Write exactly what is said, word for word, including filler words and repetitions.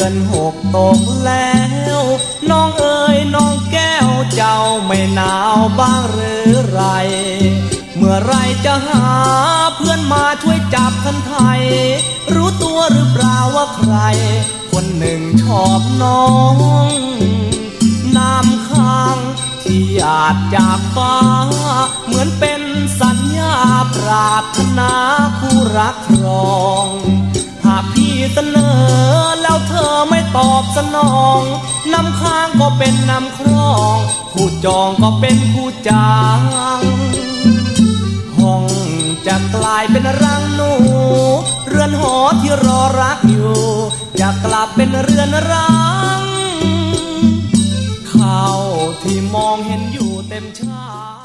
อนหกตกแล้วน้องเอ๋ยน้องแก้วเจ้าไม่หนาวบ้างหรือไรเมื่อไรจะหาเพื่อนมาช่วยจับคันไทยรู้ตัวหรือเปล่าว่าใครคนหนึ่งชอบน้องน้ำค้างที่หยาดจากฟ้าเหมือนเป็นสัญญาปรารถนาคู่รักครองหากพี่เสนอแล้วเธอไม่ตอบสนองน้ำค้างก็เป็นน้ำครองคู่จองก็เป็นคู่จางห้องจะกลายเป็นรังหนูเรือนหอที่รอรักอยู่จะกลับเป็นเรือนร้างข้าวที่มองเห็นอยู่เต็มชาย